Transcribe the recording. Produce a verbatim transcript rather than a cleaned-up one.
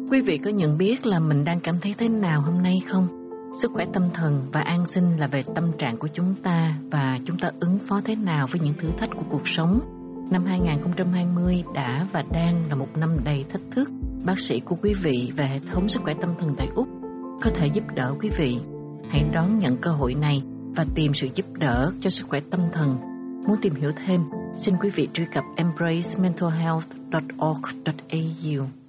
Quý vị có nhận biết là mình đang cảm thấy thế nào hôm nay không? Sức khỏe tâm thần và an sinh là về tâm trạng của chúng ta và chúng ta ứng phó thế nào với những thử thách của cuộc sống. Năm hai không hai không đã và đang là một năm đầy thách thức. Bác sĩ của quý vị và hệ thống sức khỏe tâm thần tại Úc có thể giúp đỡ quý vị. Hãy đón nhận cơ hội này và tìm sự giúp đỡ cho sức khỏe tâm thần. Muốn tìm hiểu thêm, xin quý vị truy cập embrace mental health dot org dot a u.